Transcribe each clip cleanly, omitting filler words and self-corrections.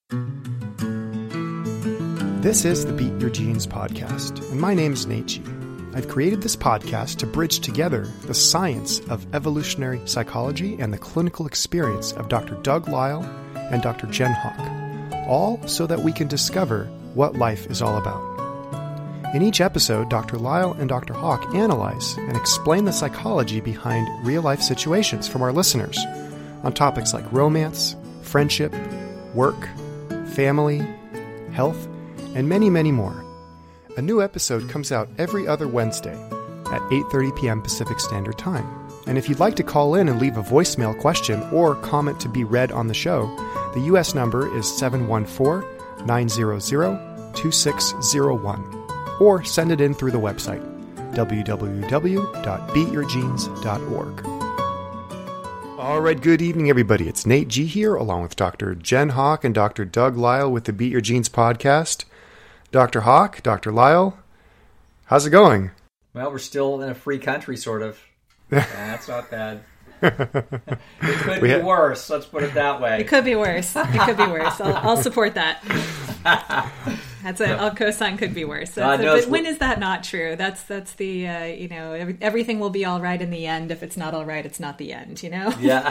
This is the Beat Your Genes podcast, and my name is Nate G. I've created this podcast to bridge together the science of evolutionary psychology and the clinical experience of Dr. Doug Lisle and Dr. Jen Hawk, all so that we can discover what life is all about. In each episode, Dr. Lisle and Dr. Hawk analyze and explain the psychology behind real-life situations from our listeners on topics like romance, friendship, work, family, health, and many, many more. A new episode comes out every other Wednesday at 8:30 p.m. Pacific Standard Time. And if you'd like to call in and leave a voicemail question or comment to be read on the show, the U.S. number is 714-900-2601. Or send it in through the website, www.beatyourgenes.org. All right, good evening, everybody. It's Nate G here, along with Dr. Jen Hawk and Dr. Doug Lisle with the Beat Your Genes podcast. Dr. Hawk, Dr. Lisle, how's it going? Well, we're still in a free country, sort of. That's not bad. It could be worse. Let's put it that way. It could be worse. It could be worse. I'll support that. That's it. I'll co-sign could be worse. But when is that not true? That's the everything will be all right in the end. If it's not all right, it's not the end. You know? Yeah.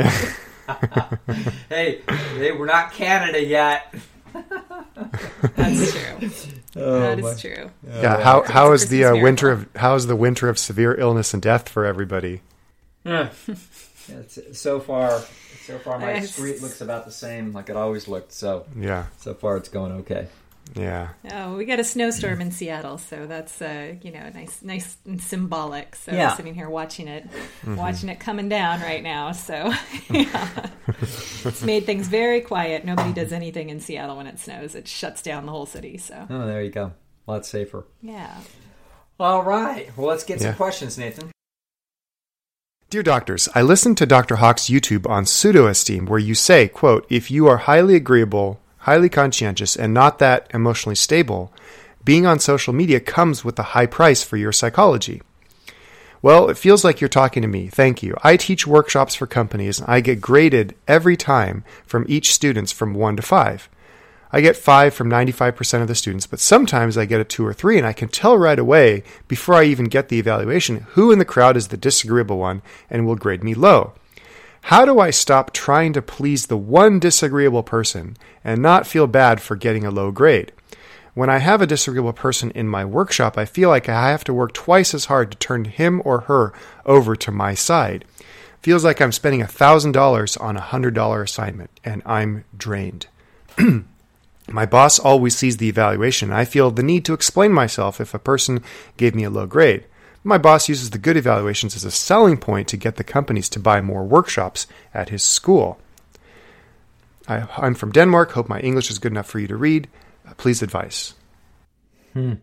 hey, we're not Canada yet. That's true. That is true. Yeah. How is the winter of severe illness and death for everybody? Yeah. So far my street looks about the same like it always looked. So yeah. So far it's going okay. Yeah. Oh, we got a snowstorm in Seattle, so that's nice and symbolic. So yeah. I'm sitting here watching it coming down right now. So yeah. It's made things very quiet. Nobody does anything in Seattle when it snows. It shuts down the whole city. So there you go. A lot safer. Yeah. All right. Well, let's get some questions, Nathan. Dear doctors, I listened to Dr. Hawk's YouTube on pseudo-esteem where you say, quote, if you are highly agreeable, highly conscientious, and not that emotionally stable, being on social media comes with a high price for your psychology. Well, it feels like you're talking to me. Thank you. I teach workshops for companies, and I get graded every time from each student from 1 to 5. I get 5 from 95% of the students, but sometimes I get a 2 or 3, and I can tell right away, before I even get the evaluation, who in the crowd is the disagreeable one and will grade me low. How do I stop trying to please the one disagreeable person and not feel bad for getting a low grade? When I have a disagreeable person in my workshop, I feel like I have to work twice as hard to turn him or her over to my side. Feels like I'm spending $1,000 on a $100 assignment, and I'm drained. My boss always sees the evaluation, and I feel the need to explain myself if a person gave me a low grade. My boss uses the good evaluations as a selling point to get the companies to buy more workshops at his school. I'm from Denmark. Hope my English is good enough for you to read. Please advise. Oh,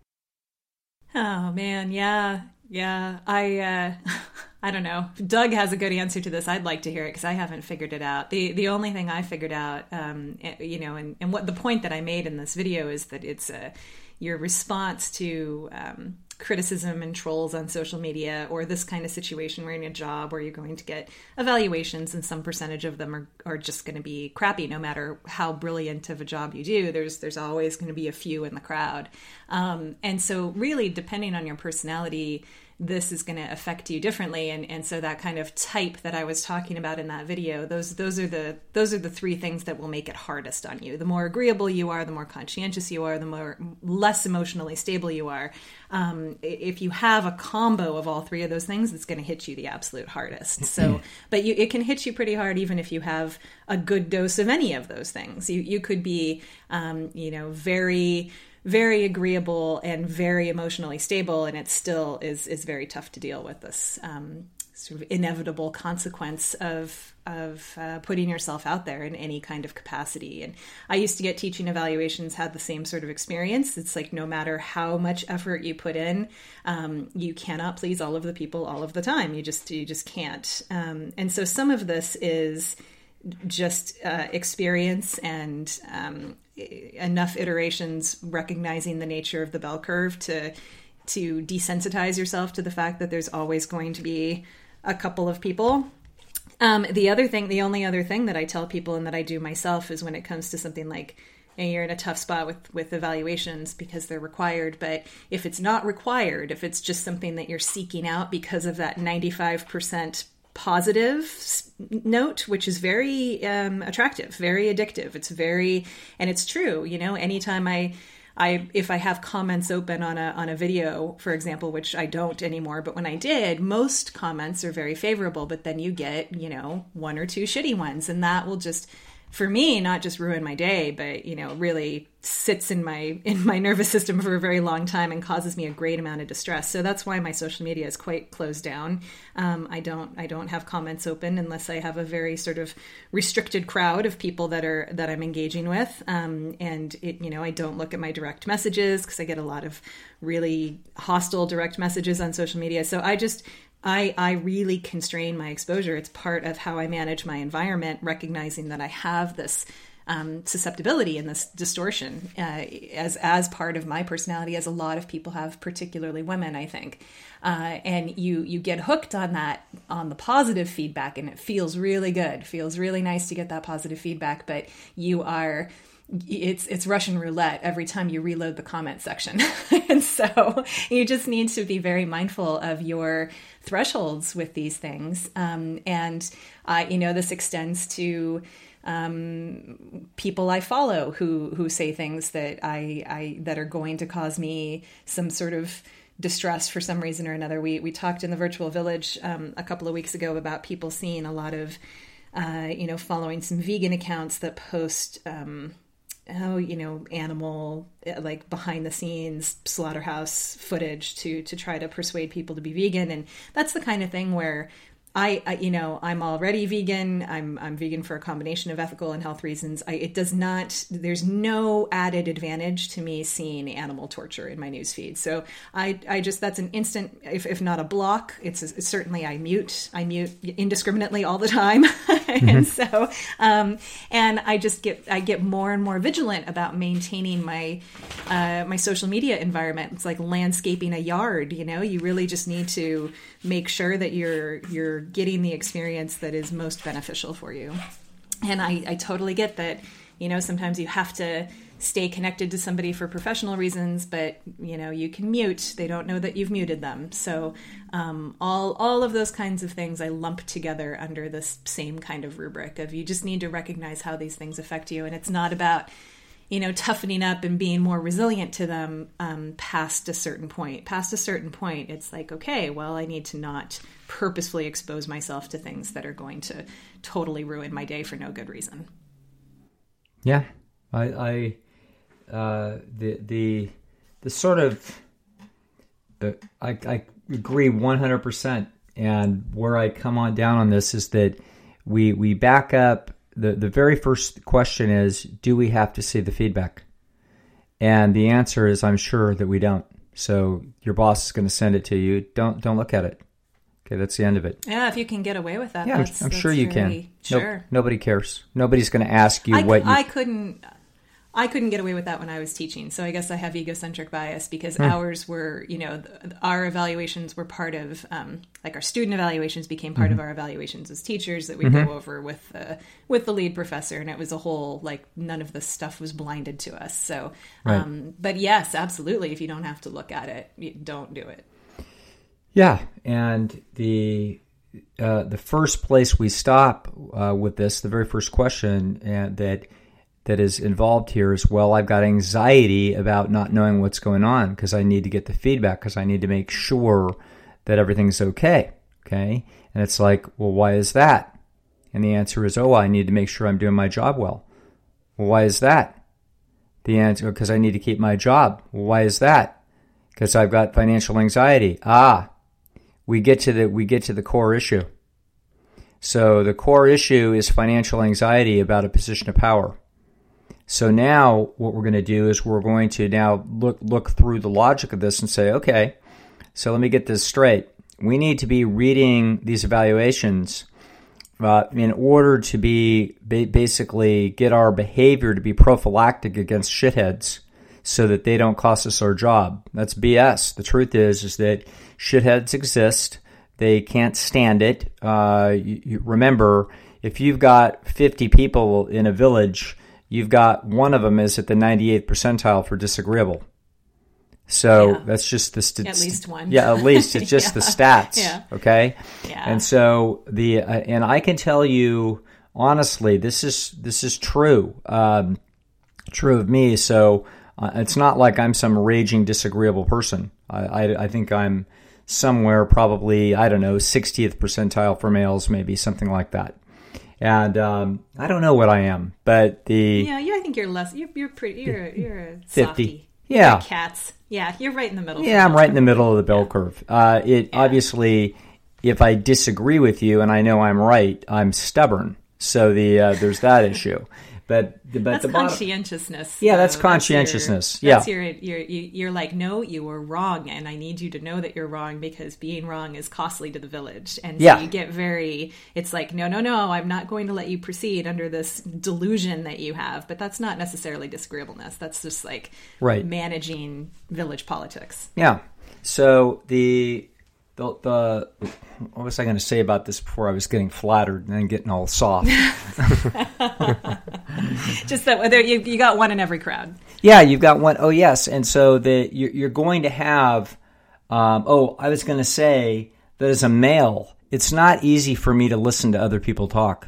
man. Yeah. I don't know. Doug has a good answer to this. I'd like to hear it because I haven't figured it out. The only thing I figured out, and what the point that I made in this video is that it's your response to criticism and trolls on social media, or this kind of situation where you're in a job where you're going to get evaluations and some percentage of them are just going to be crappy. No matter how brilliant of a job you do, there's always going to be a few in the crowd. And so really, depending on your personality, this is going to affect you differently. And so that kind of type that I was talking about in that video, those are the 3 things that will make it hardest on you. The more agreeable you are, the more conscientious you are, the less emotionally stable you are. If you have a combo of all 3 of those things, it's going to hit you the absolute hardest. So, but it can hit you pretty hard even if you have a good dose of any of those things. You could be, very, very agreeable and very emotionally stable, and it still is very tough to deal with this sort of inevitable consequence of putting yourself out there in any kind of capacity. And I used to get teaching evaluations, had the same sort of experience. It's like no matter how much effort you put in, you cannot please all of the people all of the time. You just can't. And so some of this is just experience and enough iterations recognizing the nature of the bell curve to desensitize yourself to the fact that there's always going to be a couple of people The only other thing that I tell people and that I do myself is when it comes to something like, and you're in a tough spot with evaluations because they're required. But if it's not required, if it's just something that you're seeking out because of that 95% positive note, which is very attractive, very addictive. And it's true. Anytime if I have comments open on a video, for example, which I don't anymore, but when I did, most comments are very favorable, but then you get, one or two shitty ones, and that will just, for me, not just ruin my day, but, really sits in my nervous system for a very long time and causes me a great amount of distress. So that's why my social media is quite closed down. I don't have comments open unless I have a very sort of restricted crowd of people that I'm engaging with. I don't look at my direct messages because I get a lot of really hostile direct messages on social media. So I really constrain my exposure. It's part of how I manage my environment, recognizing that I have this susceptibility and this distortion as part of my personality, as a lot of people have, particularly women, I think. And you get hooked on that, on the positive feedback, and it feels really good. It feels really nice to get that positive feedback, but it's Russian roulette every time you reload the comment section. And so you just need to be very mindful of your thresholds with these things. This extends to people I follow who say things that that are going to cause me some sort of distress for some reason or another. We talked in the virtual village a couple of weeks ago about people seeing a lot of following some vegan accounts that post animal, like behind the scenes slaughterhouse footage to try to persuade people to be vegan. And that's the kind of thing where I'm already vegan. I'm vegan for a combination of ethical and health reasons. There's no added advantage to me seeing animal torture in my newsfeed. So that's an instant, if not a block, it's certainly I mute indiscriminately all the time. And so, and I get more and more vigilant about maintaining my social media environment. It's like landscaping a yard, you really just need to make sure that you're getting the experience that is most beneficial for you. And I totally get that, sometimes you have to stay connected to somebody for professional reasons, but, you can mute. They don't know that you've muted them. So all of those kinds of things I lump together under this same kind of rubric of you just need to recognize how these things affect you. And it's not about toughening up and being more resilient to them past a certain point. Past a certain point, it's like, okay, well, I need to not purposefully expose myself to things that are going to totally ruin my day for no good reason. Yeah, I the sort of I agree 100%. And where I come on down on this is that we back up. The very first question is, do we have to see the feedback? And the answer is, I'm sure that we don't. So your boss is going to send it to you. Don't look at it. Okay, that's the end of it. Yeah, if you can get away with that. Yeah, I'm sure you can. Sure. Nobody cares. Nobody's going to ask you I couldn't get away with that when I was teaching. So I guess I have egocentric bias because ours were, our evaluations were part of, our student evaluations became part of our evaluations as teachers that we go over with the lead professor. And it was a whole, none of this stuff was blinded to us. So, right. But yes, absolutely. If you don't have to look at it, don't do it. Yeah. And the first place we stop with this, the very first question that is involved here is, well, I've got anxiety about not knowing what's going on because I need to get the feedback because I need to make sure that everything's okay. Okay. And it's like, well, why is that? And the answer is, I need to make sure I'm doing my job well. Well, why is that? The answer, because I need to keep my job. Well, why is that? Because I've got financial anxiety. We get to the core issue. So the core issue is financial anxiety about a position of power. So now what we're going to do is we're going to now look through the logic of this and say, okay, so let me get this straight. We need to be reading these evaluations in order to be basically get our behavior to be prophylactic against shitheads so that they don't cost us our job. That's BS. The truth is that shitheads exist. They can't stand it. You remember, if you've got 50 people in a village, you've got one of them is at the 98th percentile for disagreeable. So that's just the at least one. Yeah, at least it's just the stats. Yeah. Okay. Yeah. And so and I can tell you honestly, this is true. True of me. So it's not like I'm some raging disagreeable person. I think I'm somewhere probably 60th percentile for males, maybe something like that. And I don't know what I am, but I think you're less. You're pretty. You're a 50. softie. Yeah. You're cats. Yeah, you're right in the middle. Yeah, I'm right in the middle of the bell curve. Obviously, if I disagree with you and I know I'm right, I'm stubborn. So there's that issue. But that's the conscientiousness. Yeah, that's conscientiousness. You're like, no, you were wrong, and I need you to know that you're wrong because being wrong is costly to the village. And so you get it's like, no, I'm not going to let you proceed under this delusion that you have. But that's not necessarily disagreeableness. That's just like managing village politics. Yeah. So the what was I going to say about this before I was getting flattered and then getting all soft? Just that whether you got one in every crowd. Yeah, you've got one. Oh, yes. And so you're going to have, I was going to say that as a male, it's not easy for me to listen to other people talk.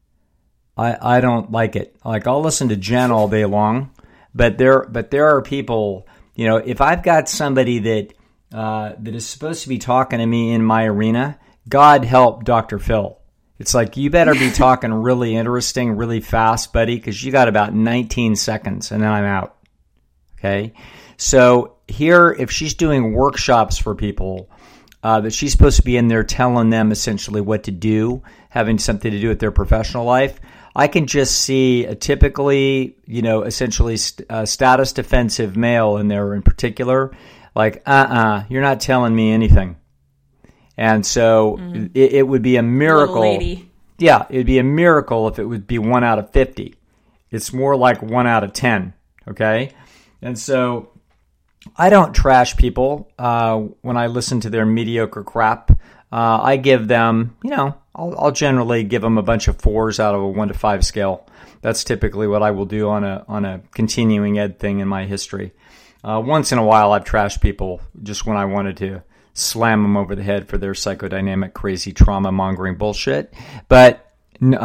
I don't like it. Like, I'll listen to Jen all day long, but there are people, if I've got somebody that is supposed to be talking to me in my arena, God help Dr. Phil. It's like, you better be talking really interesting, really fast, buddy, because you got about 19 seconds, and then I'm out. Okay? So here, if she's doing workshops for people, that she's supposed to be in there telling them essentially what to do, having something to do with their professional life, I can just see a typically, essentially status defensive male in there in particular, like, you're not telling me anything. And so it would be a miracle. Little lady. Yeah, it would be a miracle if it would be 1 out of 50. It's more like 1 out of 10, okay? And so I don't trash people when I listen to their mediocre crap. I give them, I'll generally give them a bunch of 4s out of a 1 to 5 scale. That's typically what I will do on a continuing ed thing in my history. Once in a while, I've trashed people just when I wanted to slam them over the head for their psychodynamic, crazy, trauma-mongering bullshit. But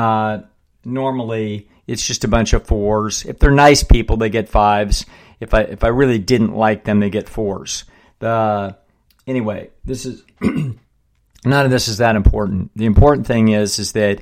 normally, it's just a bunch of 4s. If they're nice people, they get 5s. If I really didn't like them, they get 4s. Anyway, this is none of this is that important. The important thing is that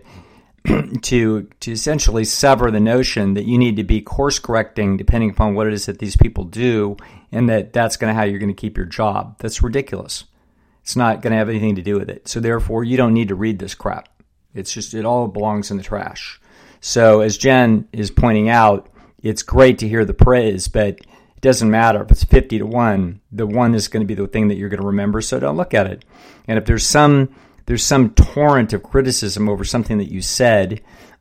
to essentially sever the notion that you need to be course correcting depending upon what it is that these people do, and that's going to how you're going to keep your job. That's ridiculous. It's not going to have anything to do with it. So therefore, you don't need to read this crap. It's just, it all belongs in the trash. So as Jen is pointing out, it's great to hear the praise, but it doesn't matter if it's 50 to 1. The 1 is going to be the thing that you're going to remember. So don't look at it. And if there's some torrent of criticism over something that you said,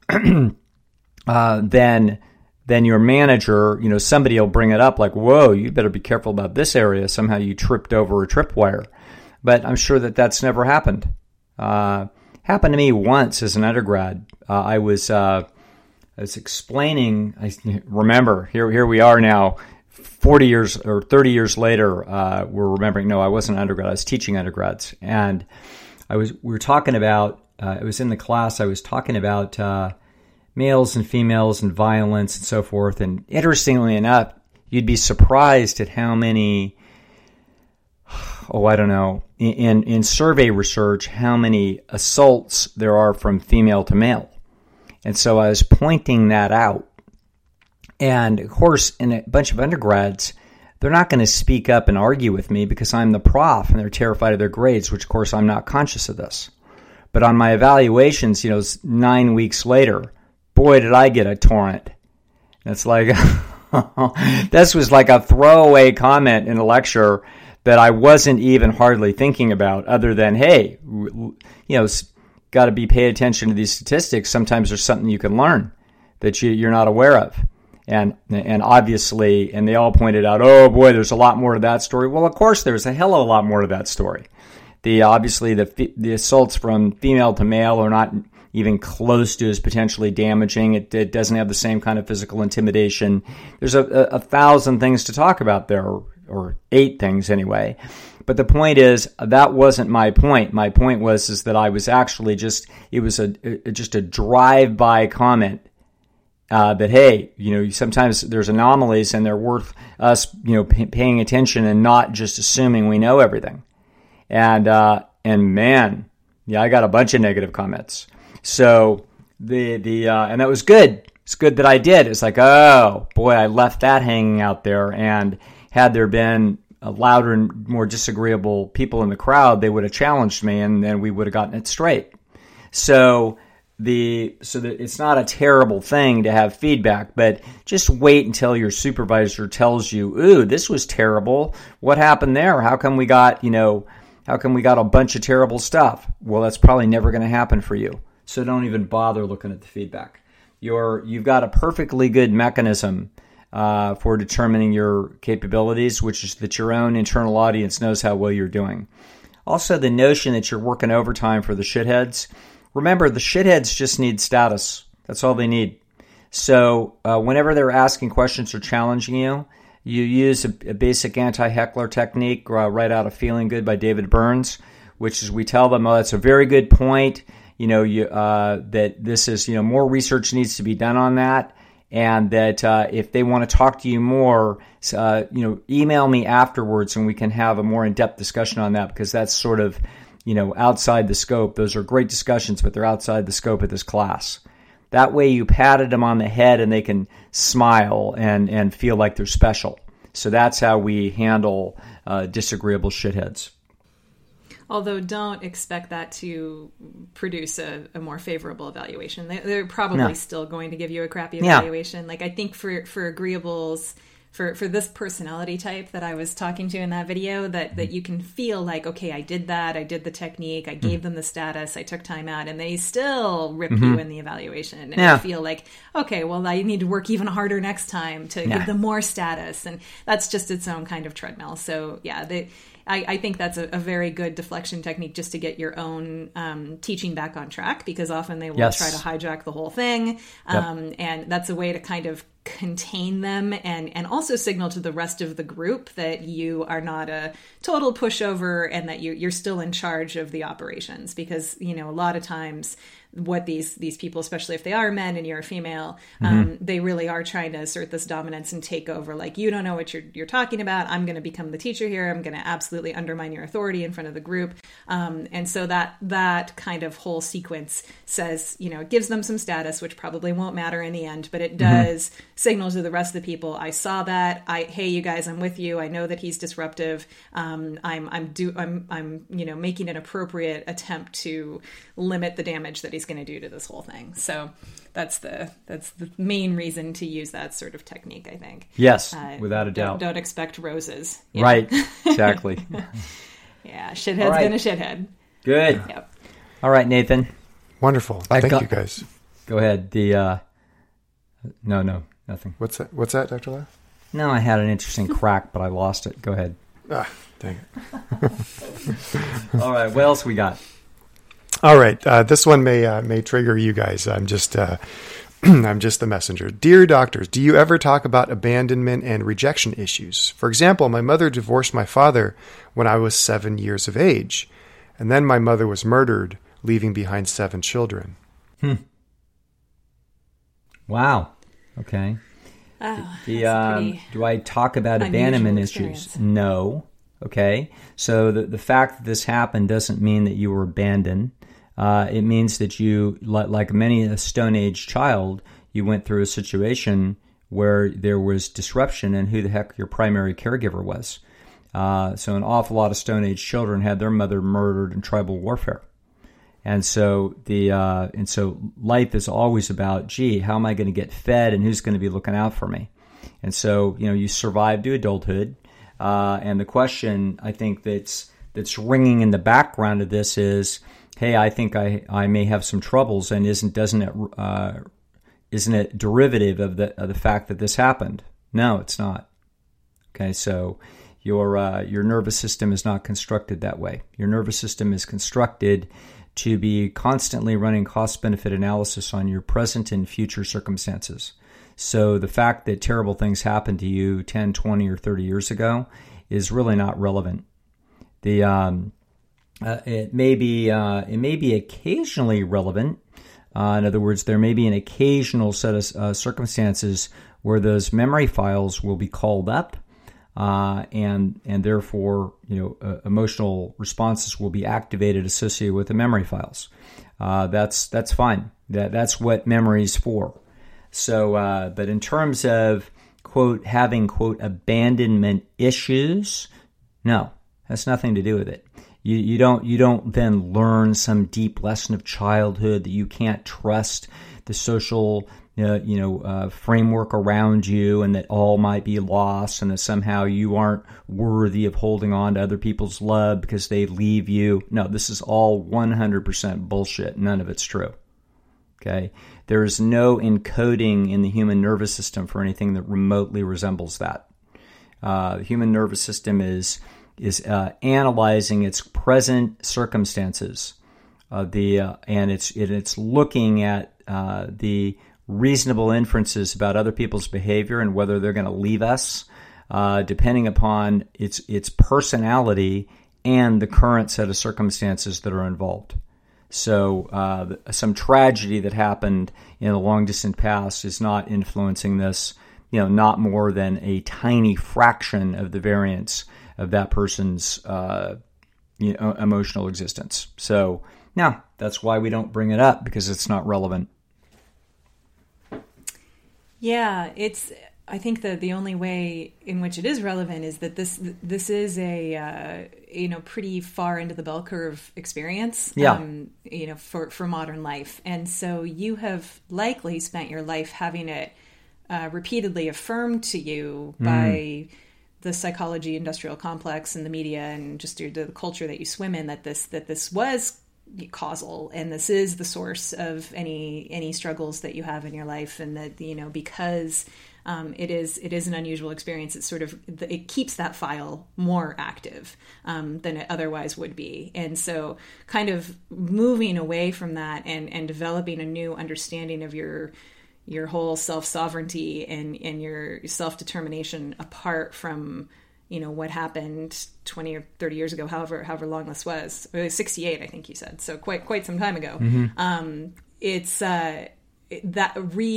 then your manager, somebody will bring it up like, whoa, you better be careful about this area. Somehow you tripped over a tripwire. But I'm sure that that's never happened. Happened to me once as an undergrad. I was explaining, I remember, here we are now, 40 years or 30 years later, we're remembering, no, I wasn't an undergrad, I was teaching undergrads. And we were talking about, it was in the class, I was talking about males and females and violence and so forth. And interestingly enough, you'd be surprised at how many, in survey research, how many assaults there are from female to male. And so I was pointing that out. And of course, in a bunch of undergrads, they're not going to speak up and argue with me because I'm the prof and they're terrified of their grades, which of course I'm not conscious of this. But on my evaluations, 9 weeks later, boy, did I get a torrent. It's like, this was like a throwaway comment in a lecture that I wasn't even hardly thinking about, other than, hey, got to be pay attention to these statistics. Sometimes there's something you can learn that you're not aware of. And obviously, and they all pointed out, oh boy, there's a lot more to that story. Well, of course, there's a hell of a lot more to that story. Obviously the assaults from female to male are not even close to as potentially damaging. It doesn't have the same kind of physical intimidation. There's a thousand things to talk about there, or 8 things anyway. But the point is, that wasn't my point. My point was that I was actually it was just a drive-by comment that, hey, sometimes there's anomalies and they're worth us, paying attention and not just assuming we know everything. And man, yeah, I got a bunch of negative comments. So and that was good. It's good that I did. It's like, oh boy, I left that hanging out there, and had there been louder and more disagreeable people in the crowd, they would have challenged me, and then we would have gotten it straight. So it's not a terrible thing to have feedback, but just wait until your supervisor tells you, "Ooh, this was terrible. What happened there? How come we got a bunch of terrible stuff?" Well, that's probably never going to happen for you. So don't even bother looking at the feedback. You've got a perfectly good mechanism for determining your capabilities, which is that your own internal audience knows how well you're doing. Also, the notion that you're working overtime for the shitheads. Remember, the shitheads just need status. That's all they need. So whenever they're asking questions or challenging you, you use a basic anti-heckler technique right out of Feeling Good by David Burns, which is we tell them, oh, that's a very good point. That this is, more research needs to be done on that. And that if they want to talk to you more, email me afterwards and we can have a more in-depth discussion on that, because that's sort of, outside the scope. Those are great discussions, but they're outside the scope of this class. That way you patted them on the head and they can smile and feel like they're special. So that's how we handle disagreeable shitheads. Although don't expect that to produce a more favorable evaluation. They're probably still going to give you a crappy evaluation. Like, I think for agreeables, for this personality type that I was talking to in that video, that you can feel like, okay, I did that, I did the technique, I gave them the status, I took time out, and they still rip you in the evaluation. And you feel like, okay, well, I need to work even harder next time to give them more status. And that's just its own kind of treadmill. So, yeah, I think that's a very good deflection technique just to get your own teaching back on track, because often they will try to hijack the whole thing. And that's a way to kind of contain them and also signal to the rest of the group that you are not a total pushover and that you're still in charge of the operations. Because, a lot of times what these people, especially if they are men and you're a female, they really are trying to assert this dominance and take over. Like, you don't know what you're talking about. I'm going to become the teacher here. I'm going to absolutely undermine your authority in front of the group. And so that kind of whole sequence says, it gives them some status, which probably won't matter in the end, but it does signal to the rest of the people, I saw that. Hey, you guys, I'm with you. I know that he's disruptive. I'm making an appropriate attempt to limit the damage that he's going to do to this whole thing. So that's the main reason to use that sort of technique, I think. Yes, without a doubt. Don't expect roses. Right, exactly. Yeah, shithead's gonna shithead. Good. Yep. All right, Nathan. Wonderful. Thank you, guys. Go ahead. No, nothing. What's that, Dr. Lau? No, I had an interesting crack, but I lost it. Go ahead. Dang it. All right, what else we got? All right, this one may trigger you guys. I'm just I'm just the messenger. Dear doctors, do you ever talk about abandonment and rejection issues? For example, my mother divorced my father when I was 7 years of age, and then my mother was murdered, leaving behind 7 children. Wow. Okay. Do I talk about abandonment issues? No. Okay. So the fact that this happened doesn't mean that you were abandoned. It means that you, like many a Stone Age child, you went through a situation where there was disruption in who the heck your primary caregiver was. So an awful lot of Stone Age children had their mother murdered in tribal warfare. And so life is always about, gee, how am I going to get fed and who's going to be looking out for me? And so, you survive to adulthood. And the question I think that's ringing in the background of this is, hey, I think I may have some troubles, and isn't it derivative of the fact that this happened? No, it's not. Okay, so Your nervous system is not constructed that way. Your nervous system is constructed to be constantly running cost-benefit analysis on your present and future circumstances. So the fact that terrible things happened to you 10, 20, or 30 years ago is really not relevant. It may be occasionally relevant. In other words, there may be an occasional set of circumstances where those memory files will be called up, and therefore, emotional responses will be activated associated with the memory files. That's fine. That's what memory's for. So, but in terms of quote having quote abandonment issues, no, has nothing to do with it. You don't then learn some deep lesson of childhood that you can't trust the social framework around you, and that all might be lost, and that somehow you aren't worthy of holding on to other people's love because they leave you. No, this is all 100% bullshit. None of it's true. Okay? There is no encoding in the human nervous system for anything that remotely resembles that. The human nervous system is analyzing its present circumstances, and it's looking at the reasonable inferences about other people's behavior and whether they're going to leave us, depending upon its personality and the current set of circumstances that are involved. So some tragedy that happened in the long distant past is not influencing this, not more than a tiny fraction of the variance of that person's emotional existence. So now that's why we don't bring it up, because it's not relevant. Yeah, I think that the only way in which it is relevant is that this is a pretty far into the bell curve experience. Yeah. For modern life, and so you have likely spent your life having it repeatedly affirmed to you by the psychology industrial complex and the media and just the culture that you swim in, that this was causal, and this is the source of any struggles that you have in your life, and that because it is an unusual experience, it keeps that file more active than it otherwise would be. And so kind of moving away from that and developing a new understanding of your whole self-sovereignty and your self-determination apart from what happened 20 or 30 years ago, however long this was. It was 68, I think you said, so quite some time ago. Mm-hmm. It's that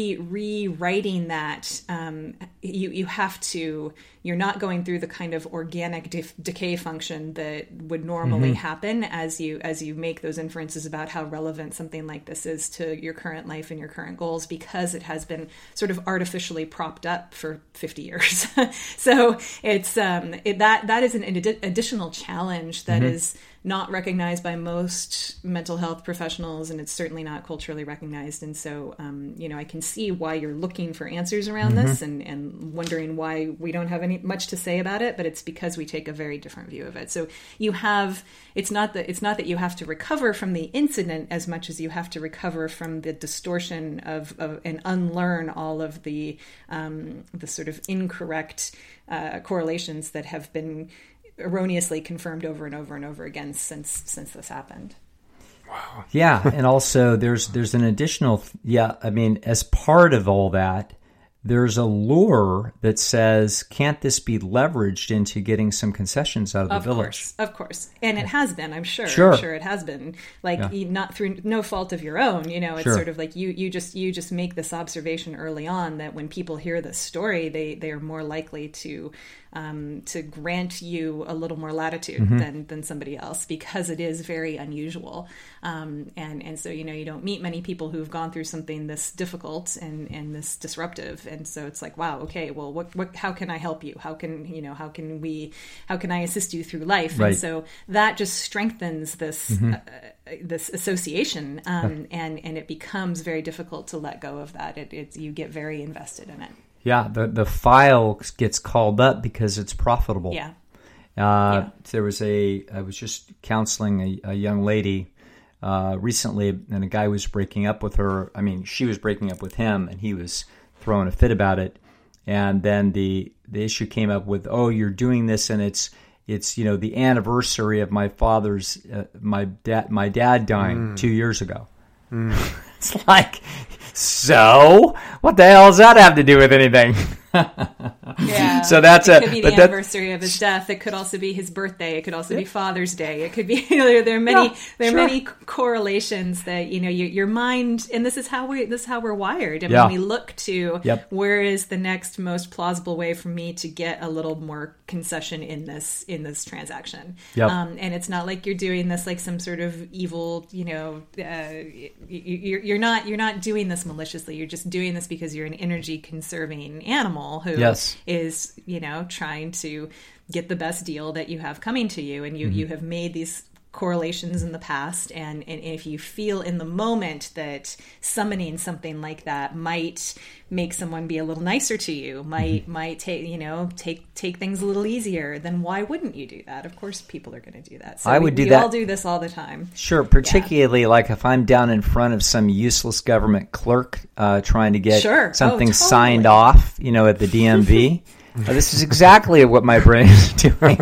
rewriting that you have to. You're not going through the kind of organic decay function that would normally happen as you make those inferences about how relevant something like this is to your current life and your current goals, because it has been sort of artificially propped up for 50 years. So it's that is an additional challenge that is not recognized by most mental health professionals, and it's certainly not culturally recognized. And so, I can see why you're looking for answers around this and wondering why we don't have much to say about it, but it's because we take a very different view of it. So it's not that you have to recover from the incident as much as you have to recover from the distortion of and unlearn all of the sort of incorrect correlations that have been erroneously confirmed over and over and over again since this happened. Wow. Yeah, and also there's an additional as part of all that, there's a lure that says, can't this be leveraged into getting some concessions out of the village? Of course. And it has been, I'm sure. Sure. I'm sure it has been. Not through no fault of your own, it's sort of like you just make this observation early on that when people hear this story, they are more likely to grant you a little more latitude than somebody else, because it is very unusual. And so, you don't meet many people who've gone through something this difficult and this disruptive. And so it's like, wow, okay, well, how can I help you? How can I assist you through life? Right. And so that just strengthens this, this association. And it becomes very difficult to let go of that. You get very invested in it. Yeah, the file gets called up because it's profitable. Yeah. I was just counseling a young lady recently, and a guy was breaking up with her. I mean, she was breaking up with him, and he was throwing a fit about it. and then the issue came up with, oh, you're doing this, and it's the anniversary of my father's my dad dying 2 years ago. It's like, so what the hell does that have to do with anything? Yeah. So that's it. Could be the anniversary of his death. It could also be his birthday. It could also be Father's Day. It could be there are many correlations that your mind, and this is how we're wired. And when we look to where is the next most plausible way for me to get a little more concession in this transaction. And it's not like you're doing this like some sort of evil. You're not doing this maliciously. You're just doing this because you're an energy conserving animal who is trying to get the best deal that you have coming to you, and you have made these correlations in the past, and if you feel in the moment that summoning something like that might make someone be a little nicer to you, might take things a little easier, then why wouldn't you do that? Of course people are going to do that. So I would do that. We all do this all the time. Sure, particularly like if I'm down in front of some useless government clerk trying to get something signed off, at the DMV. This is exactly what my brain is doing.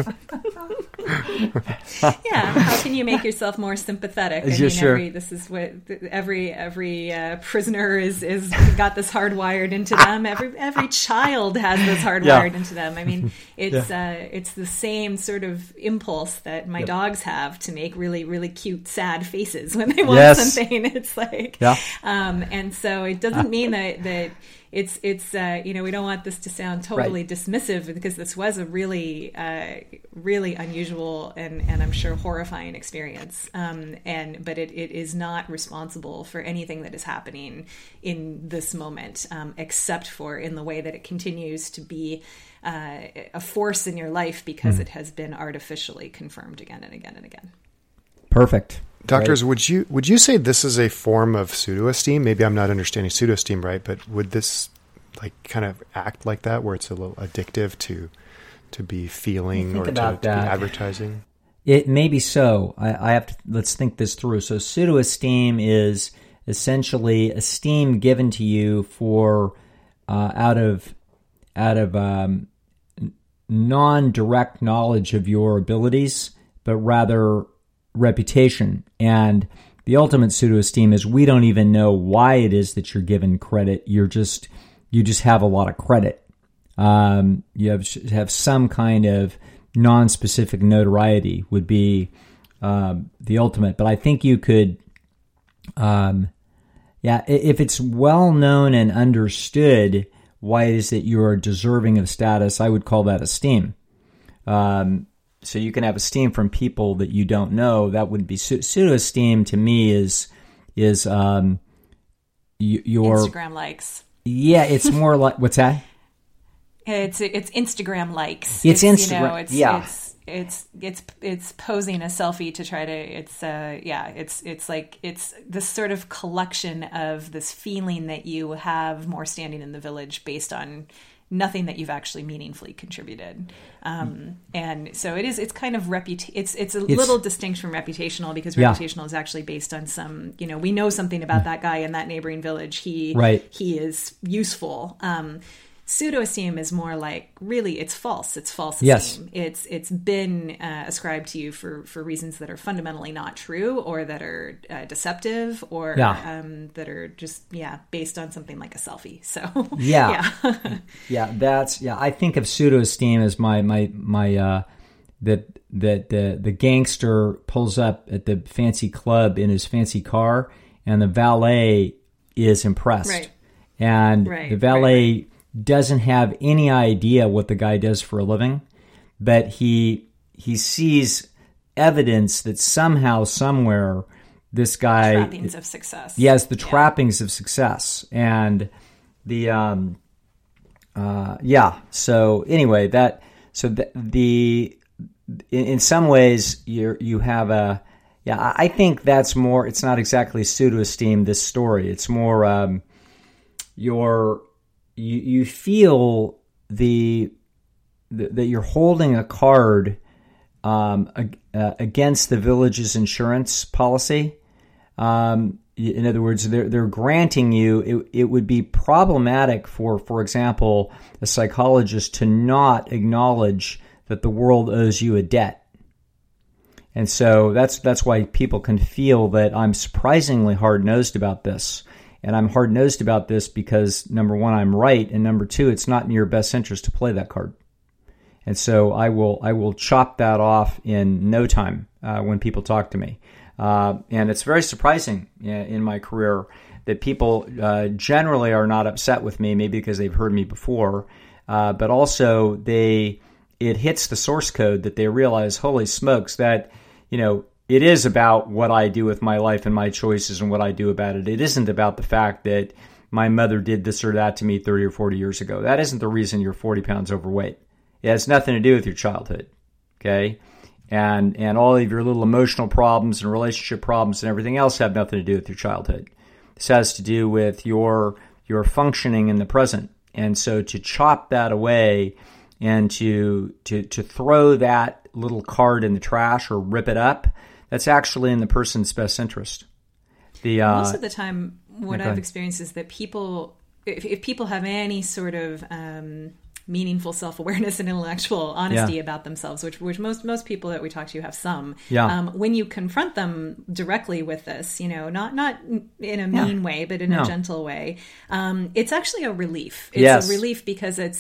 How can you make yourself more sympathetic? This is what every prisoner is got this hardwired into them. Every child has this hardwired into them. I mean, it's the same sort of impulse that my dogs have to make really, really cute, sad faces when they want something. It's like, and so it doesn't mean that. It's we don't want this to sound totally dismissive, because this was a really really unusual and I'm sure horrifying experience. But it is not responsible for anything that is happening in this moment, except for in the way that it continues to be a force in your life because it has been artificially confirmed again and again and again. Perfect. Doctors, would you say this is a form of pseudoesteem? Maybe I'm not understanding pseudoesteem right, but would this like kind of act like that, where it's a little addictive to be feeling or to be advertising? It may be so. I have to, let's think this through. So pseudoesteem is essentially esteem given to you for out of non-direct knowledge of your abilities, but rather reputation. And the ultimate pseudoesteem is we don't even know why it is that you're given credit. You just have a lot of credit. You have some kind of non-specific notoriety would be the ultimate. But I think you could, if it's well known and understood why it is that you are deserving of status, I would call that esteem. So you can have esteem from people that you don't know. That would be pseudo-esteem to me is your Instagram likes. Yeah, it's more like, what's that? It's Instagram likes. It's Instagram. It's posing a selfie to try to. It's this sort of collection of this feeling that you have more standing in the village based on nothing that you've actually meaningfully contributed. And so it's kind of it's a little distinct from reputational, because reputational is actually based on some, we know something about that guy in that neighboring village. He is useful. Pseudo-esteem is more like, really, it's false. It's false esteem. It's been ascribed to you for reasons that are fundamentally not true, or that are deceptive, or that are just based on something like a selfie. So I think of pseudo-esteem as that the gangster pulls up at the fancy club in his fancy car, and the valet is impressed, and the valet doesn't have any idea what the guy does for a living, but he sees evidence that somehow, somewhere, this guy trappings of success. Yes, the trappings of success, and the So anyway, in some ways you have a I think that's more. It's not exactly pseudo-esteem, this story. It's more You feel that you're holding a card against the village's insurance policy, in other words, they're granting you, it would be problematic for example, a psychologist to not acknowledge that the world owes you a debt. And so that's why people can feel that I'm surprisingly hard-nosed about this. And I'm hard-nosed about this because, number one, I'm right, and number two, it's not in your best interest to play that card. And so I will chop that off in no time when people talk to me. And it's very surprising in my career that people generally are not upset with me, maybe because they've heard me before, but also it hits the source code that they realize, holy smokes, that, it is about what I do with my life and my choices and what I do about it. It isn't about the fact that my mother did this or that to me 30 or 40 years ago. That isn't the reason you're 40 pounds overweight. It has nothing to do with your childhood, okay? And all of your little emotional problems and relationship problems and everything else have nothing to do with your childhood. This has to do with your functioning in the present. And so to chop that away and to throw that little card in the trash or rip it up, that's actually in the person's best interest. Most of the time, what I've experienced is that people, if people have any sort of meaningful self-awareness and intellectual honesty about themselves, which most people that we talk to have some. When you confront them directly with this, not in a mean way, but in a gentle way, it's actually a relief. It's a relief because it's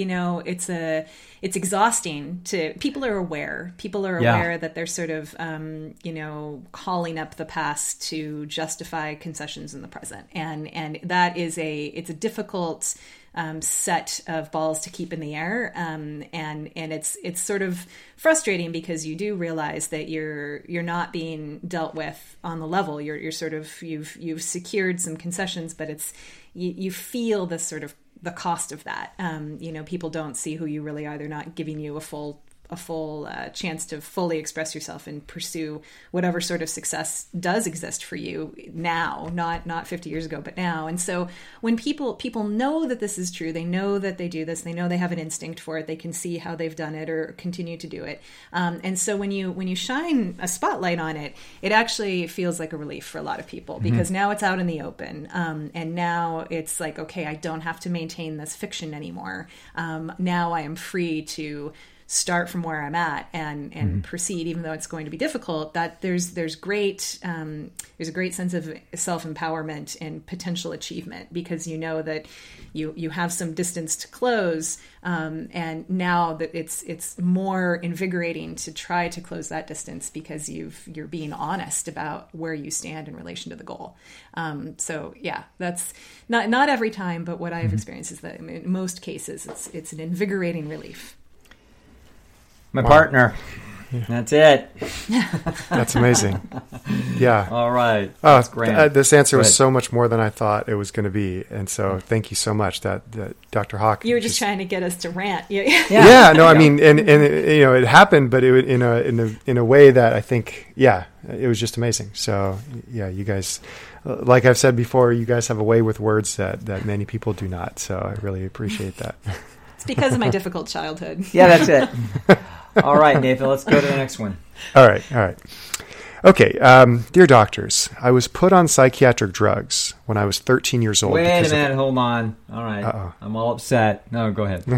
exhausting to people are aware. People are aware that they're sort of calling up the past to justify concessions in the present, and that is it's a difficult set of balls to keep in the air, and it's sort of frustrating because you do realize that you're not being dealt with on the level. You're sort of you've secured some concessions, but you feel this sort of the cost of that. People don't see who you really are. They're not giving you a full chance to fully express yourself and pursue whatever sort of success does exist for you now, not 50 years ago, but now. And so when people know that this is true, they know that they do this, they know they have an instinct for it, they can see how they've done it or continue to do it. And so when you shine a spotlight on it, it actually feels like a relief for a lot of people because now it's out in the open. And now it's like, okay, I don't have to maintain this fiction anymore. Now I am free to start from where I'm at and proceed, even though it's going to be difficult. That there's a great sense of self-empowerment and potential achievement because you know that you have some distance to close, and now that it's more invigorating to try to close that distance because you're being honest about where you stand in relation to the goal. So yeah, that's not every time, but what I have experienced is that in most cases it's an invigorating relief. My partner. Yeah. That's it. That's amazing. Yeah. All right. That's great. This answer was so much more than I thought it was going to be, and so thank you so much, that Dr. Hawk. You were just trying to get us to rant. Yeah. No, I mean, and it happened, but it in a way that I think, it was just amazing. So you guys, like I've said before, you guys have a way with words that many people do not. So I really appreciate that. It's because of my difficult childhood. Yeah, that's it. All right, Nathan, let's go to the next one. All right. Okay, dear doctors, I was put on psychiatric drugs when I was 13 years old. Wait a minute, hold on. All right. Uh-oh. I'm all upset. No, go ahead. Go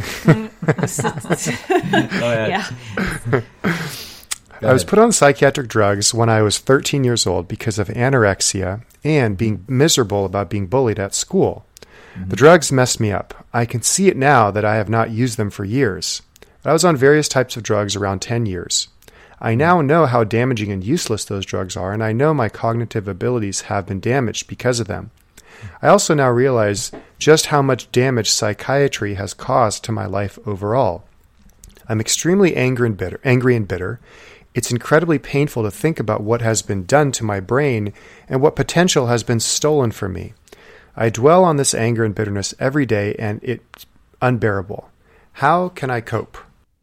ahead. Yeah. I was put on psychiatric drugs when I was 13 years old because of anorexia and being miserable about being bullied at school. Mm-hmm. The drugs messed me up. I can see it now that I have not used them for years. I was on various types of drugs around 10 years. I now know how damaging and useless those drugs are, and I know my cognitive abilities have been damaged because of them. I also now realize just how much damage psychiatry has caused to my life overall. I'm extremely angry and bitter. It's incredibly painful to think about what has been done to my brain and what potential has been stolen from me. I dwell on this anger and bitterness every day, and it's unbearable. How can I cope?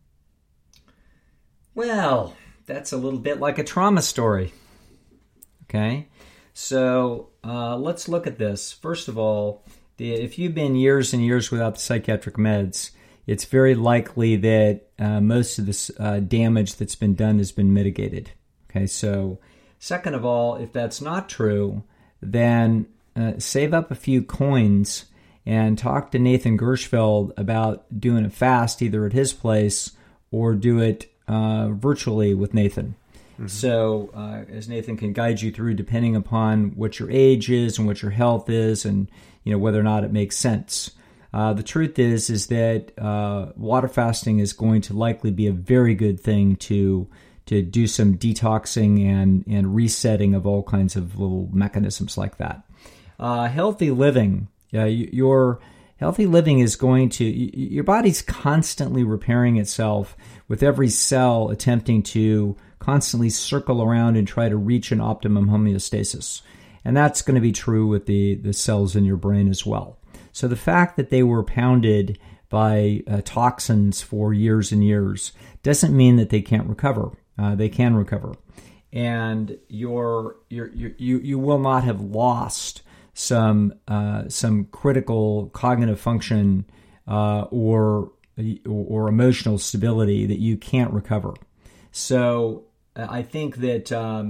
Well, that's a little bit like a trauma story. Okay? So let's look at this. First of all, if you've been years and years without the psychiatric meds, it's very likely that most of this damage that's been done has been mitigated. Okay? So second of all, if that's not true, then save up a few coins and talk to Nathan Gershfeld about doing a fast either at his place or do it virtually with Nathan. Mm-hmm. So as Nathan can guide you through depending upon what your age is and what your health is and whether or not it makes sense. The truth is that water fasting is going to likely be a very good thing to do some detoxing and resetting of all kinds of little mechanisms like that. Healthy living. Your healthy living is going to, your body's constantly repairing itself with every cell attempting to constantly circle around and try to reach an optimum homeostasis. And that's going to be true with the cells in your brain as well. So the fact that they were pounded by toxins for years and years doesn't mean that they can't recover. They can recover. And you will not have lost some critical cognitive function or emotional stability that you can't recover. So I think that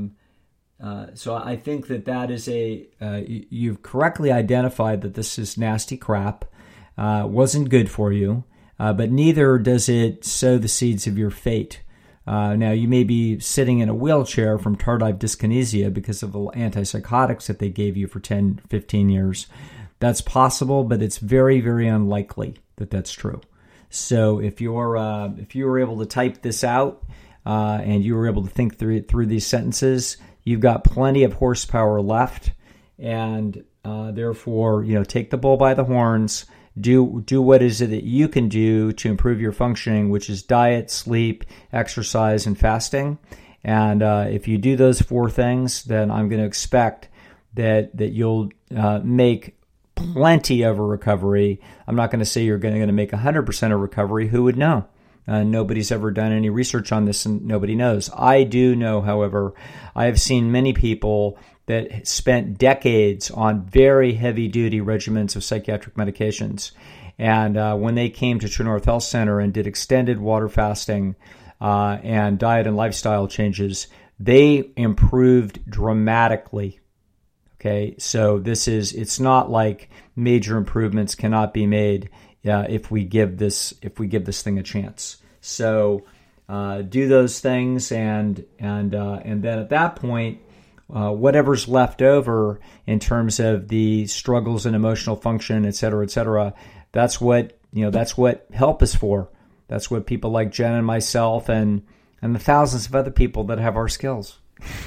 that is you've correctly identified that this is nasty crap, wasn't good for you, but neither does it sow the seeds of your fate. Now, you may be sitting in a wheelchair from tardive dyskinesia because of the antipsychotics that they gave you for 10, 15 years. That's possible, but it's very, very unlikely that that's true. So if you were able to type this out and you were able to think through these sentences, you've got plenty of horsepower left, and therefore, take the bull by the horns. Do what is it that you can do to improve your functioning, which is diet, sleep, exercise, and fasting. And if you do those 4 things, then I'm going to expect that you'll make plenty of a recovery. I'm not going to say you're going to make 100% of recovery. Who would know? Nobody's ever done any research on this, and nobody knows. I do know, however, I have seen many people that spent decades on very heavy-duty regimens of psychiatric medications. And when they came to True North Health Center and did extended water fasting and diet and lifestyle changes, they improved dramatically. Okay, so it's not like major improvements cannot be made if we give this thing a chance. So do those things, and then at that point, whatever's left over in terms of the struggles and emotional function, et cetera, that's what help is for. That's what people like Jen and myself and the thousands of other people that have our skills.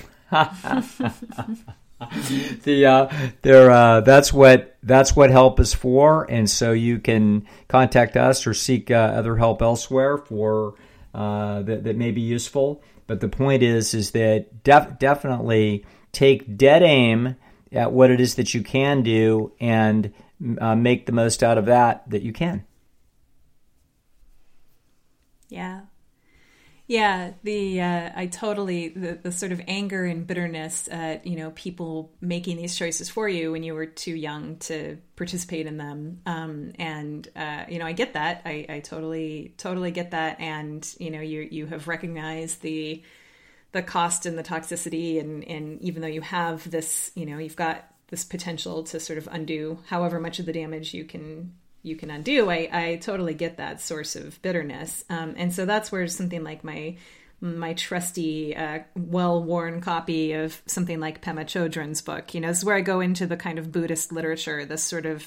That's what help is for, and so you can contact us or seek other help elsewhere for that may be useful. But the point is that definitely take dead aim at what it is that you can do and make the most out of that you can. Yeah, the sort of anger and bitterness at people making these choices for you when you were too young to participate in them, and I get that. I totally get that, and you have recognized the cost and the toxicity, and even though you have this, you've got this potential to sort of undo however much of the damage you can undo. I totally get that source of bitterness. And so that's where something like my trusty, well-worn copy of something like Pema Chodron's book, this is where I go into the kind of Buddhist literature, this sort of,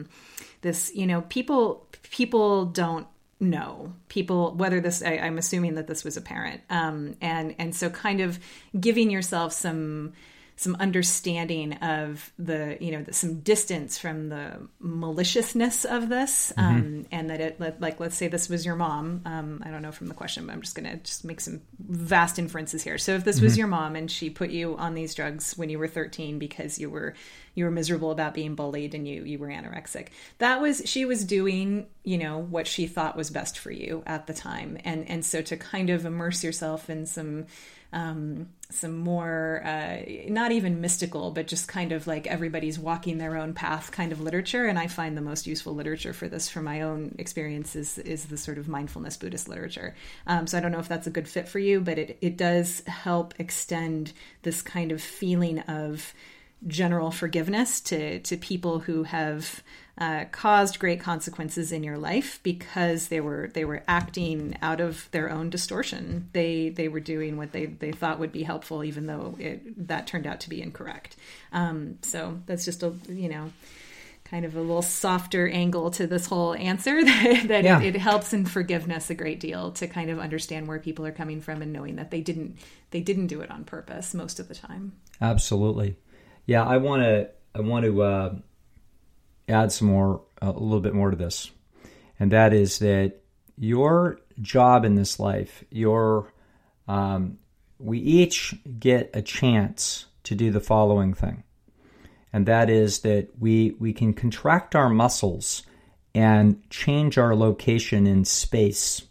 people don't know. People, whether this, I'm assuming that this was apparent. And so kind of giving yourself some understanding of some distance from the maliciousness of this, and that let's say this was your mom. I don't know from the question, but I'm just going to make some vast inferences here. So if this was your mom and she put you on these drugs when you were 13 because you were miserable about being bullied and you were anorexic, she was doing, what she thought was best for you at the time. And so to kind of immerse yourself in some more, not even mystical, but just kind of like everybody's walking their own path kind of literature. And I find the most useful literature for this from my own experience is the sort of mindfulness Buddhist literature. So I don't know if that's a good fit for you, but it does help extend this kind of feeling of general forgiveness to people who have caused great consequences in your life because they were acting out of their own distortion. They were doing what they thought would be helpful, even though that turned out to be incorrect. So that's just kind of a little softer angle to this whole answer that it helps in forgiveness a great deal to kind of understand where people are coming from and knowing that they didn't do it on purpose most of the time. Absolutely. Yeah, I want to add a little bit more to this. And that is that your job in this life, we each get a chance to do the following thing. And that is that we can contract our muscles and change our location in space,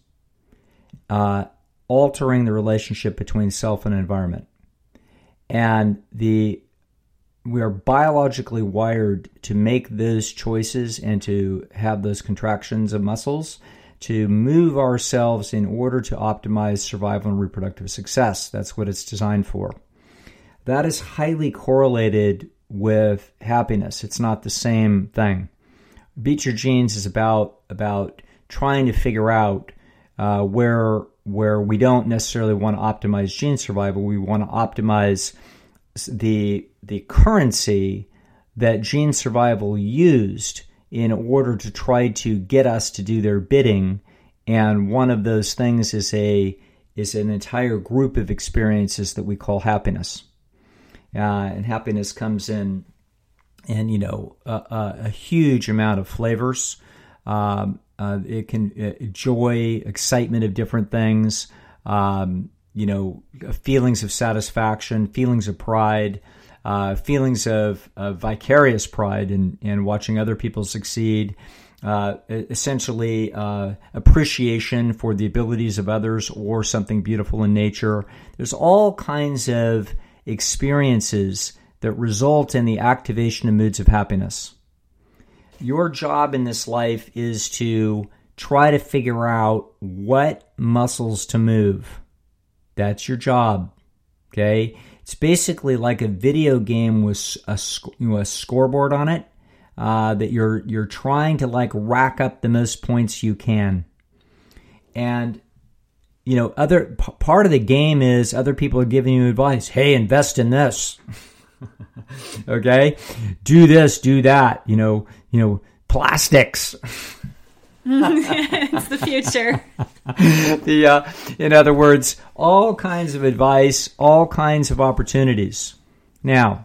altering the relationship between self and environment. And we are biologically wired to make those choices and to have those contractions of muscles to move ourselves in order to optimize survival and reproductive success. That's what it's designed for. That is highly correlated with happiness. It's not the same thing. Beat Your Genes is about trying to figure out where we don't necessarily want to optimize gene survival. We want to optimize the currency that gene survival used in order to try to get us to do their bidding. And one of those things is an entire group of experiences that we call happiness. And happiness comes in a huge amount of flavors. It can joy, excitement of different things, feelings of satisfaction, feelings of pride, feelings of vicarious pride in watching other people succeed, essentially appreciation for the abilities of others or something beautiful in nature. There's all kinds of experiences that result in the activation of moods of happiness. Your job in this life is to try to figure out what muscles to move. That's your job. Okay? It's basically like a video game with a scoreboard on it that you're trying to rack up the most points you can. And other part of the game is other people are giving you advice. Hey, invest in this. Okay? Do this, do that. Plastics. It's the future. In other words, all kinds of advice, all kinds of opportunities. Now,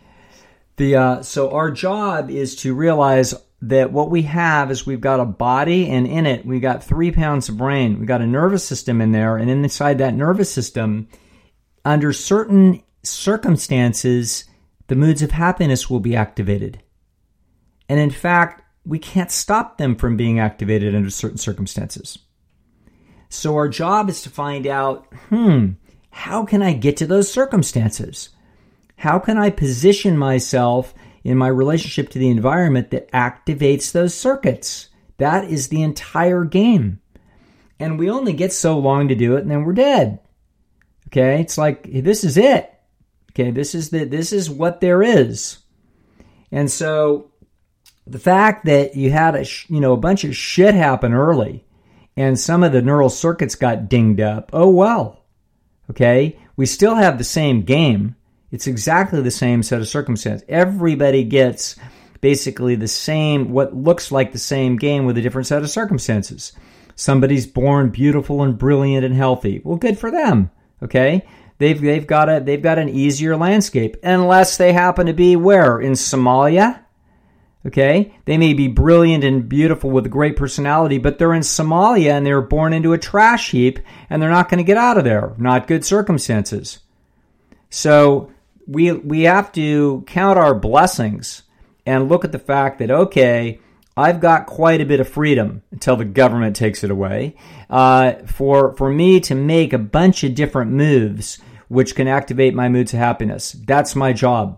so our job is to realize that what we have is we've got a body, and in it we've got 3 pounds of brain. We've got a nervous system in there, and inside that nervous system, under certain circumstances, the moods of happiness will be activated. And in fact, we can't stop them from being activated under certain circumstances. So our job is to find out, how can I get to those circumstances? How can I position myself in my relationship to the environment that activates those circuits? That is the entire game. And we only get so long to do it, and then we're dead. Okay? It's like, this is it. Okay? This is what there is. And so the fact that you had a bunch of shit happen early and some of the neural circuits got dinged up, oh well. Okay? We still have the same game. It's exactly the same set of circumstances. Everybody gets basically the same, what looks like the same game with a different set of circumstances. Somebody's born beautiful and brilliant and healthy. Well, good for them. Okay? They've got an easier landscape, unless they happen to be where? In Somalia? Okay? They may be brilliant and beautiful with a great personality, but they're in Somalia and they were born into a trash heap and they're not going to get out of there. Not good circumstances. So we have to count our blessings and look at the fact that, okay, I've got quite a bit of freedom until the government takes it away for me to make a bunch of different moves which can activate my moods of happiness. That's my job.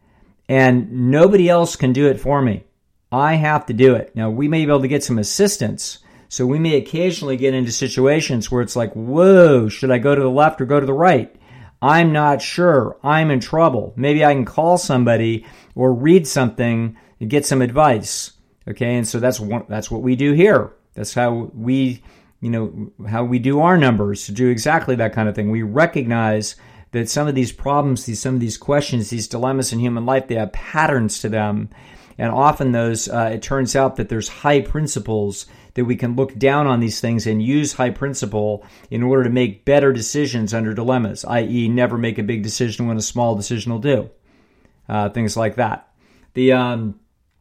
And nobody else can do it for me. I have to do it. Now, we may be able to get some assistance, so we may occasionally get into situations where it's like, whoa, should I go to the left or go to the right? I'm not sure. I'm in trouble. Maybe I can call somebody or read something and get some advice. Okay, and so that's what we do here. That's how we do our numbers, to do exactly that kind of thing. We recognize that some of these problems, some of these questions, these dilemmas in human life, they have patterns to them. And often it turns out that there's high principles that we can look down on these things and use high principle in order to make better decisions under dilemmas, i.e. never make a big decision when a small decision will do. Things like that. The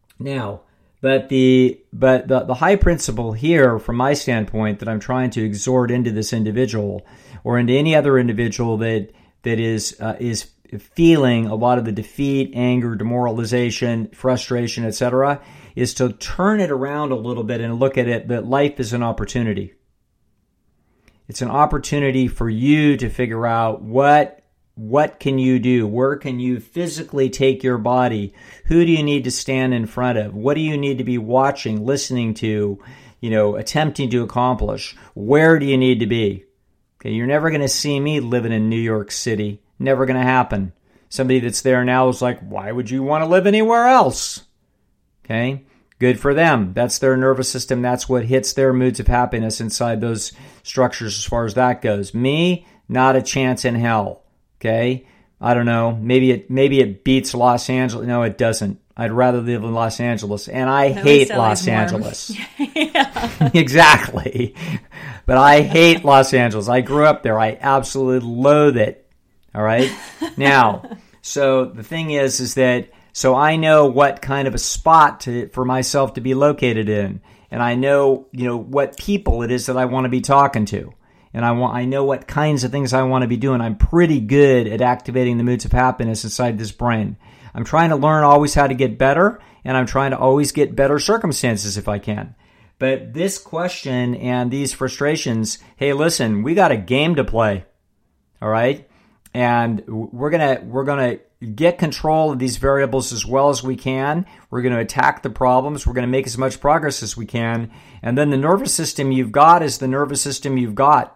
high principle here, from my standpoint, that I'm trying to exhort into this individual or into any other individual that is feeling a lot of the defeat, anger, demoralization, frustration, etc., is to turn it around a little bit and look at it that life is an opportunity. It's an opportunity for you to figure out what can you do? Where can you physically take your body? Who do you need to stand in front of? What do you need to be watching, listening to, attempting to accomplish? Where do you need to be? Okay, you're never going to see me living in New York City. Never going to happen. Somebody that's there now is like, why would you want to live anywhere else? Okay, good for them. That's their nervous system. That's what hits their moods of happiness inside those structures as far as that goes. Me, not a chance in hell. Okay, I don't know. Maybe it beats Los Angeles. No, it doesn't. I'd rather live in Los Angeles, and I hate Los Angeles. Exactly. But I hate Los Angeles. I grew up there. I absolutely loathe it. All right. Now, so the thing is that so I know what kind of a spot for myself to be located in, and I know what people it is that I want to be talking to. And I know what kinds of things I want to be doing. I'm pretty good at activating the moods of happiness inside this brain. I'm trying to learn always how to get better, and I'm trying to always get better circumstances if I can. But this question and these frustrations, hey, listen, we got a game to play, all right? And we're gonna get control of these variables as well as we can. We're going to attack the problems. We're going to make as much progress as we can. And then the nervous system you've got is the nervous system you've got.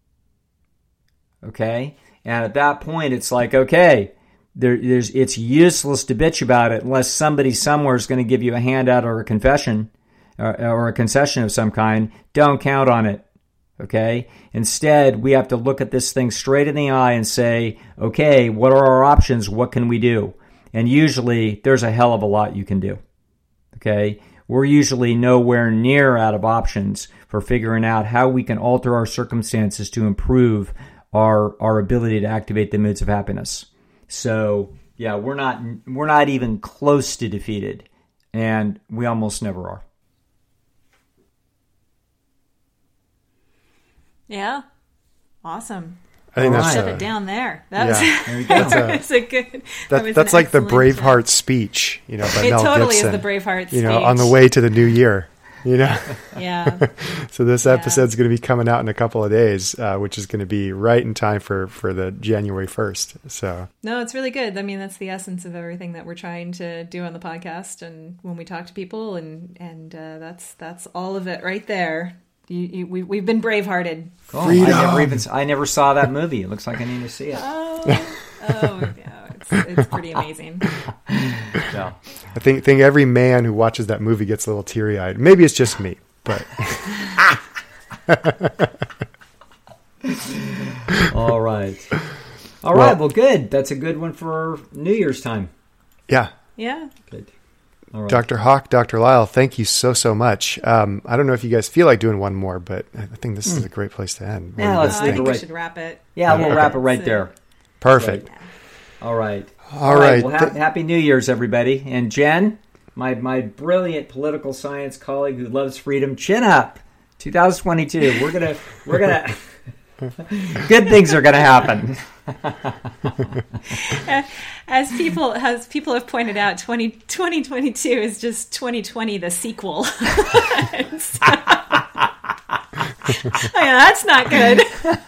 Okay? And at that point, it's like, okay, it's useless to bitch about it unless somebody somewhere is going to give you a handout or a confession or a concession of some kind. Don't count on it. Okay? Instead, we have to look at this thing straight in the eye and say, okay, what are our options? What can we do? And usually, there's a hell of a lot you can do. Okay? We're usually nowhere near out of options for figuring out how we can alter our circumstances to improve our ability to activate the moods of happiness. So, yeah, we're not even close to defeated, and we almost never are. Yeah, awesome. I think that's shut it down there. That was, there you go. That's a good. That's like the Braveheart speech, by Mel Gibson. It totally is the Braveheart speech. On the way to the new year. Yeah. So this episode's going to be coming out in a couple of days, which is going to be right in time for the January 1st. So no, it's really good. I mean, that's the essence of everything that we're trying to do on the podcast, and when we talk to people, and that's all of it right there. We've been bravehearted. Cool. I never saw that movie. It looks like I need to see it. Oh yeah, it's pretty amazing. Yeah. I think every man who watches that movie gets a little teary-eyed. Maybe it's just me, but all right. Well, good. That's a good one for New Year's time. Yeah. Good. All right. Dr. Hawk, Dr. Lisle, thank you so much. I don't know if you guys feel like doing one more, but I think this is a great place to end. Yeah, I think we should wrap it. Yeah, we'll wrap it right there. Perfect. Right. All right. Well, happy New Year's, everybody. And Jen, my brilliant political science colleague who loves freedom, chin up. 2022. We're gonna good things are gonna happen. As people have pointed out, 2022 is just 2020 the sequel. That's not good.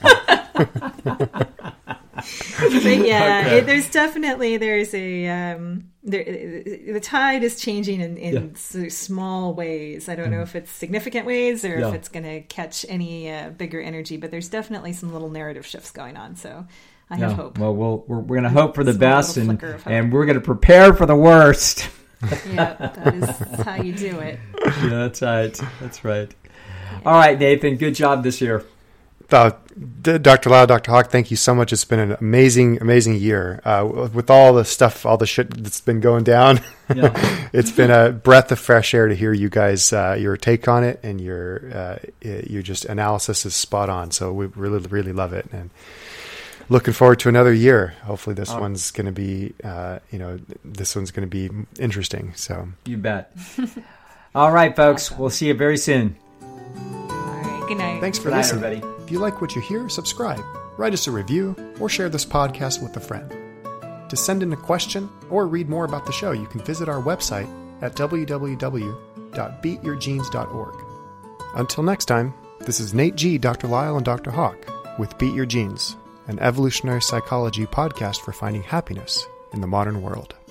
But yeah, there's the tide is changing in small ways. I don't know if it's significant ways or if it's going to catch any bigger energy, but there's definitely some little narrative shifts going on. So I have hope. Well, we're going to hope for the best, and we're going to prepare for the worst. Yeah, that is how you do it. Yeah, that's right. That's right. All right, Nathan, good job this year. Dr. Lau, Dr. Hawk, thank you so much. It's been an amazing year. With all the stuff, all the shit that's been going down, it's been a breath of fresh air to hear you guys, your take on it, and your just analysis is spot on. So we really, really love it. And looking forward to another year. Hopefully this one's going to be, this one's going to be interesting. So you bet. All right, folks. Awesome. We'll see you very soon. Good night. Thanks for listening. Everybody. If you like what you hear, subscribe, write us a review, or share this podcast with a friend. To send in a question or read more about the show, you can visit our website at www.beatyourgenes.org. Until next time, this is Nate G., Dr. Lyle, and Dr. Hawk with Beat Your Genes, an evolutionary psychology podcast for finding happiness in the modern world.